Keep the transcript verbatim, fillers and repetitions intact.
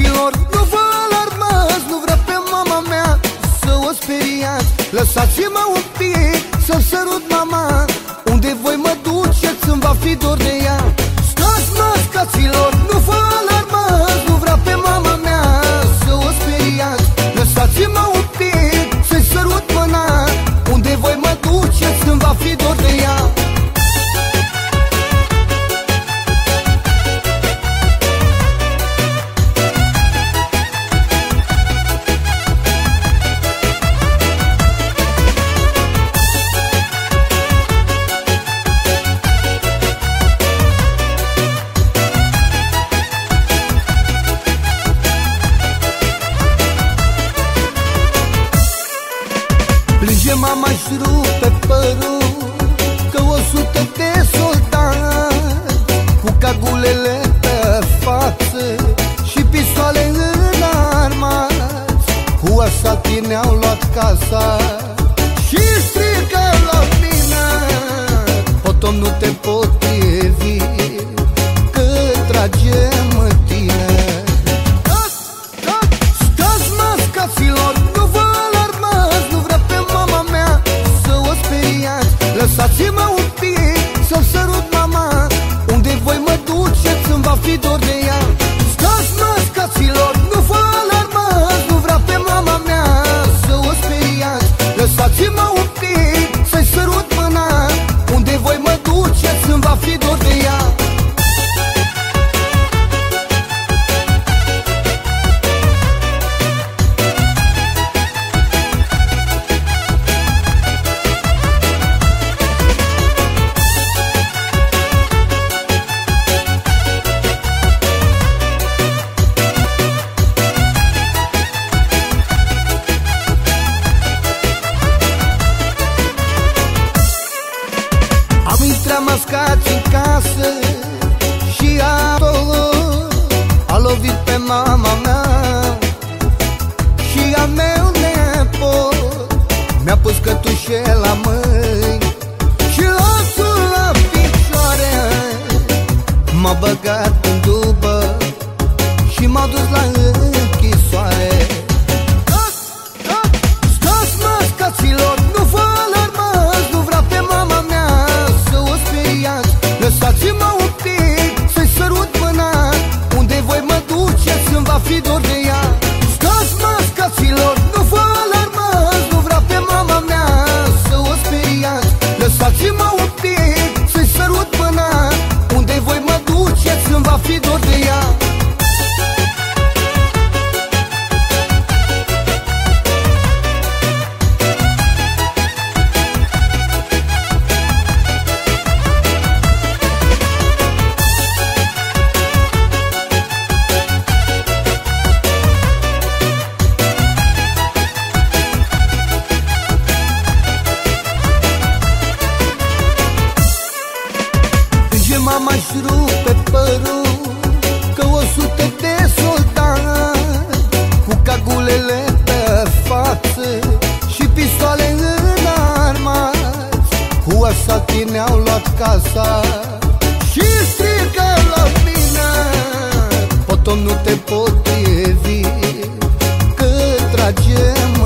Fraților, nu vă alarmați, nu vreau pe mama mea să o speriați. Lăsați-mă un pic să-mi sărut mama, unde voi mă duceți îmi va fi dor de ea. Stați mascaților, nu vă alarmați, nu vreau pe mama mea să o speriați. Lăsați-mă un pic să-i sărut mâna, unde voi mă duceți îmi va fi dor de ea. Plânge mama-și rupe părul, că o sută de soldați cu cagulele pe față și pistoale înarmați, cu asaltii ne-au luat casa și strigă la mine: potom, nu te potrivi, că tragem în tine. Stați mascaților, nu vă alarmați, nu vreau pe mama mea să o speriați. Lăsați-mă un pic să-mi sărut mama, unde voi mă duceți îmi va fi dor de ea. Stați mascaților, nu vă alarmați, nu vreau pe mama mea să o speriați. Lăsați-mă un pic să-i sărut mâna, unde voi mă duceți îmi va fi dor de ea. Am intrat mascați în casă și acolo a lovit pe mama mea și a meu nepot. Mi-a pus cătușe la mâini și lațul la picioare, m-a băgat în dubă și m-a dus la închisoare. Stați mascaților, nu vă alarmați, nu vreau pe mama mea să o speriați. Lăsați-mă un pic să-i sărut mâna, unde voi mă duceți îmi va fi dor de ea. Stați mascaților, nu vă alarmați, nu vreau pe mama mea să o speriați. Lăsați-mă un pic să-i sărut mâna, unde voi mă duceți îmi va fi dor de ea. Mama-și rupe părul, că o sută de soldați cu cagulele pe față și pistoale înarmați, cu asaltii ne-au luat casa și strigă la mine: potom, nu te potrivi, că tragem